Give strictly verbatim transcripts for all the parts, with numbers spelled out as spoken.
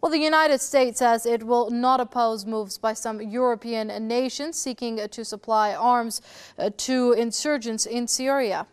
Well, the United States says it will not oppose moves by some European nations seeking to supply arms to insurgents in Syria.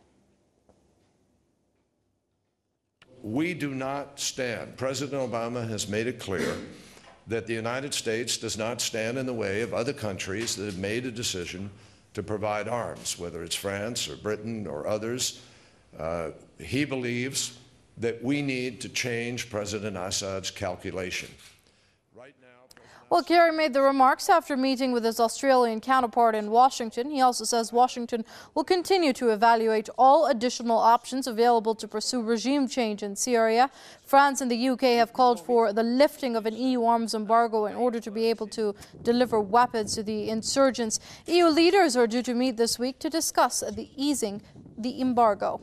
We do not stand. President Obama has made it clear that the United States does not stand in the way of other countries that have made a decision to provide arms, whether it's France or Britain or others. Uh, he believes that we need to change President Assad's calculation. Right now, well, Kerry made the remarks after meeting with his Australian counterpart in Washington. He also says Washington will continue to evaluate all additional options available to pursue regime change in Syria. France and the U K have called for the lifting of an E U arms embargo in order to be able to deliver weapons to the insurgents. E U leaders are due to meet this week to discuss the easing the embargo.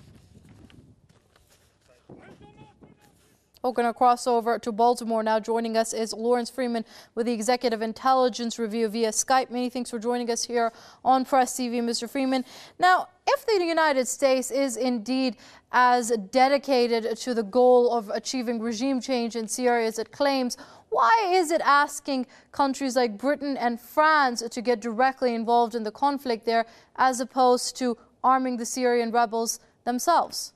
We're going to cross over to Baltimore now. Joining us is Lawrence Freeman with the Executive Intelligence Review via Skype. Many thanks for joining us here on Press T V, Mister Freeman. Now, if the United States is indeed as dedicated to the goal of achieving regime change in Syria as it claims, why is it asking countries like Britain and France to get directly involved in the conflict there as opposed to arming the Syrian rebels themselves?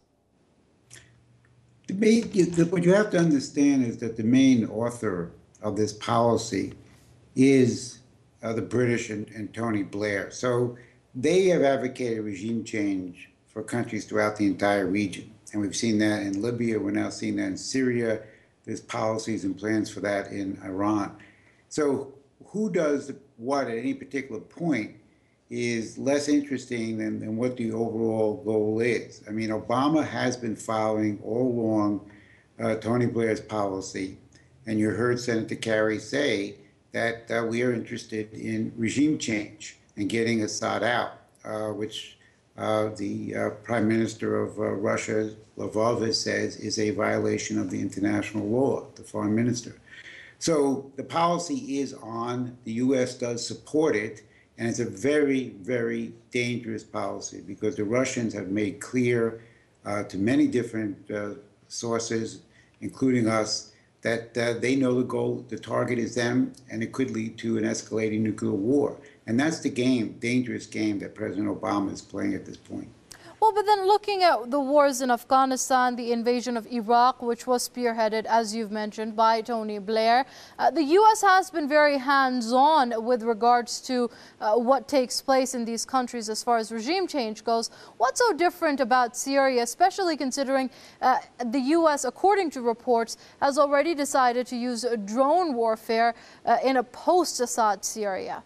The main, what you have to understand is that the main author of this policy is uh, the British and, and Tony Blair. So they have advocated regime change for countries throughout the entire region. And we've seen that in Libya. We're now seeing that in Syria. There's policies and plans for that in Iran. So who does what at any particular point is less interesting than, than what the overall goal is. I mean, Obama has been following all along uh, Tony Blair's policy, and you heard Senator Kerry say that uh, we are interested in regime change and getting Assad out, uh, which uh, the uh, Prime Minister of uh, Russia, Lavrov, says is a violation of the international law, the Foreign Minister. So the policy is on, the U S does support it, and it's a very, very dangerous policy because the Russians have made clear uh, to many different uh, sources, including us, that uh, they know the goal, the target is them, and it could lead to an escalating nuclear war. And that's the game, dangerous game that President Obama is playing at this point. Well, but then looking at the wars in Afghanistan, the invasion of Iraq, which was spearheaded, as you've mentioned, by Tony Blair, uh, the U S has been very hands-on with regards to uh, what takes place in these countries as far as regime change goes. What's so different about Syria, especially considering uh, the U S, according to reports, has already decided to use drone warfare uh, in a post-Assad Syria?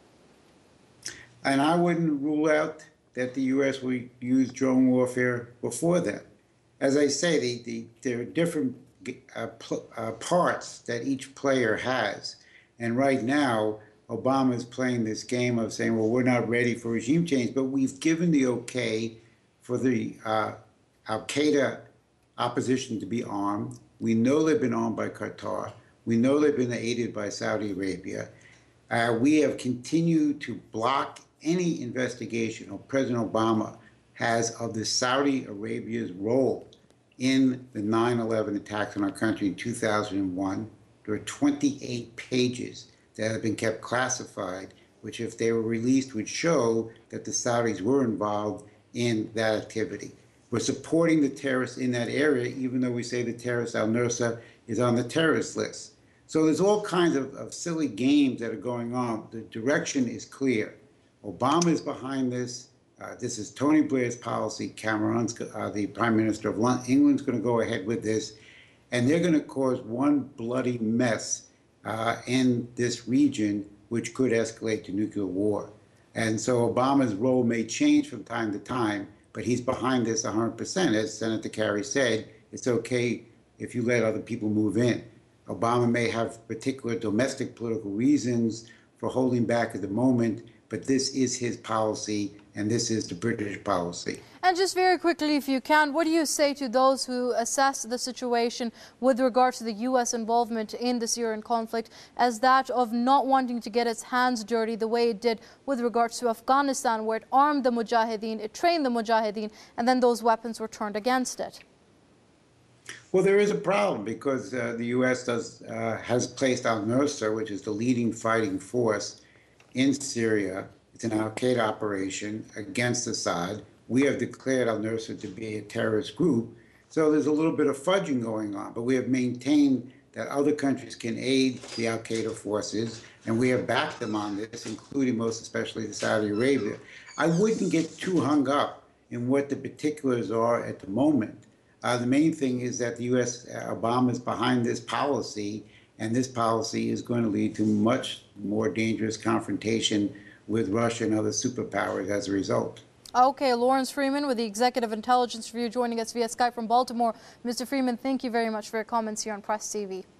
And I wouldn't rule out that the U S will use drone warfare before that. As I say, the, the, there are different uh, uh, parts that each player has. And right now, Obama is playing this game of saying, well, we're not ready for regime change, but we've given the okay for the uh, al-Qaeda opposition to be armed. We know they've been armed by Qatar. We know they've been aided by Saudi Arabia. Uh, we have continued to block any investigation or President Obama has of the Saudi Arabia's role in the nine eleven attacks on our country in two thousand one. There are twenty-eight pages that have been kept classified, which if they were released would show that the Saudis were involved in that activity. We're supporting the terrorists in that area, even though we say the terrorist al-Nusra is on the terrorist list. So there's all kinds of, of silly games that are going on. The direction is clear. Obama is behind this. Uh, this is Tony Blair's policy. Cameron's, uh, the Prime Minister of London, England's going to go ahead with this. And they're going to cause one bloody mess uh, in this region, which could escalate to nuclear war. And so Obama's role may change from time to time, but he's behind this one hundred percent. As Senator Kerry said, it's okay if you let other people move in. Obama may have particular domestic political reasons for holding back at the moment, but this is his policy, and this is the British policy. And just very quickly, if you can, what do you say to those who assess the situation with regard to the U S involvement in the Syrian conflict as that of not wanting to get its hands dirty the way it did with regards to Afghanistan, where it armed the Mujahideen, it trained the Mujahideen, and then those weapons were turned against it? Well, there is a problem because uh, the U S does uh, has placed al-Nusra, which is the leading fighting force in Syria. It's an al-Qaeda operation against Assad. We have declared al-Nusra to be a terrorist group. So there's a little bit of fudging going on, but we have maintained that other countries can aid the al-Qaeda forces, and we have backed them on this, including most especially Saudi Arabia. I wouldn't get too hung up in what the particulars are at the moment. Uh, the main thing is that the U S, uh, Obama is behind this policy, and this policy is going to lead to much more dangerous confrontation with Russia and other superpowers as a result. Okay, Lawrence Freeman with the Executive Intelligence Review joining us via Skype from Baltimore. Mister Freeman, thank you very much for your comments here on Press T V.